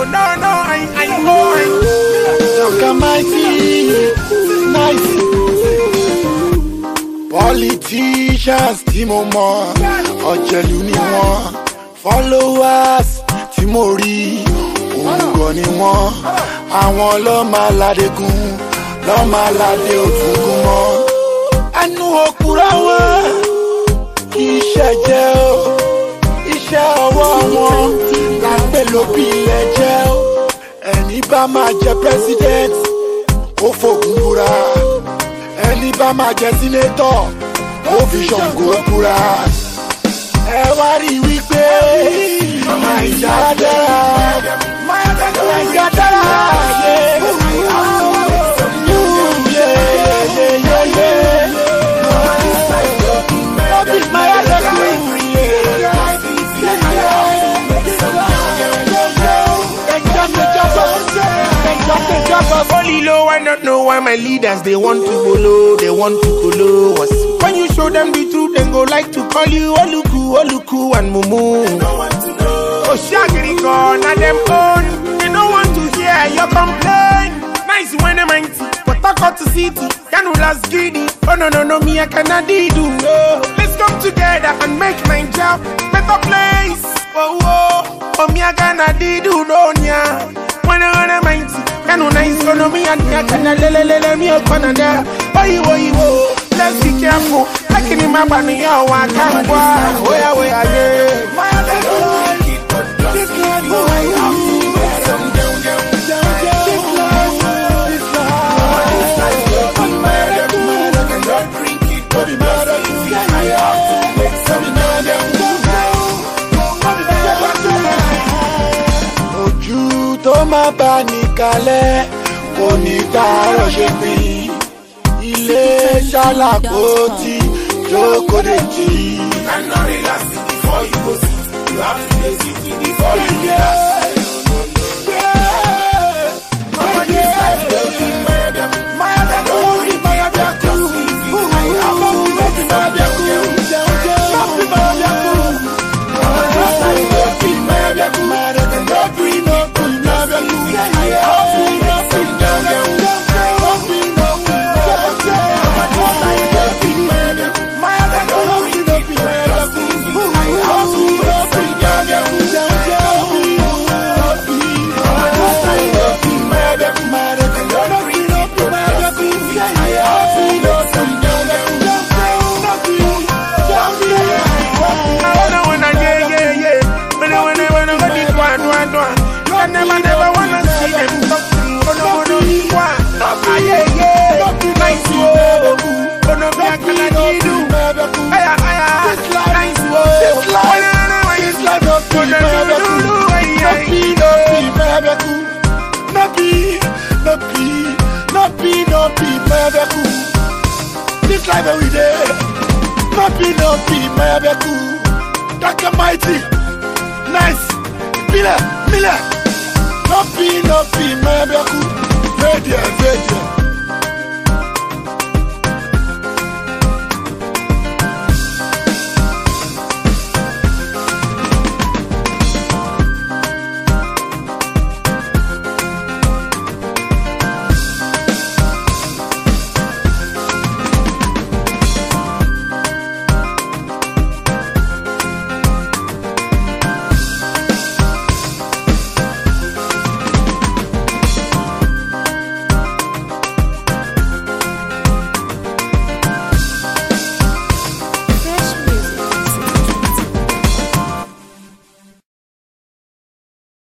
I know. Look at mighty, nice. Politicians, Timomo, Ojelu ni won. Followers, Timori, Ogo ni won. Àwọn ló máa ládégún, ló máa ládé òtúnkún mọ́. Ẹnu òkúra wọn, iṣẹ́ jẹ́ o, iṣẹ́ ọwọ́ wọn, lápẹ́ ló bí ilẹ̀ jẹ́ o. Ẹni bá máa jẹ president, ó fògùn búra. Ẹni bá máa jẹ senator, ó fi Ṣàngó búra. Ẹ wá rí wípé Naija dára, Naija dára, Only low, I don't know why my leaders they want to go low, they want to go low. When you show them the truth, they go like to call you Oluku and Mumu. Oh, Shagiri gone and them own. They don't want to hear your complaint. Nice when I'm mighty, but I got to city. Can you last greedy? Oh no, me I cannot do. No. Let's come together and make Naija better place. Oh, me I cannot do. When I'm mighty, can you nice gonna me and me I cannot let me up on there. Oh, let's be careful. I can in my body, I can't go. Ojú tó má bá ní kalẹ̀ kò ní tààrọ̀ ṣe pín. Ilé ṣàlàkótì jókòó dé jí. You cannot relax before you go sit. You have to dey sit before you relax. Never wanna see them talk to you. Oh no, nice oh no, me I cannot do. Nice this life don't be this life every day. No be Dr. Mighty, nice, Miller. No be, my baby.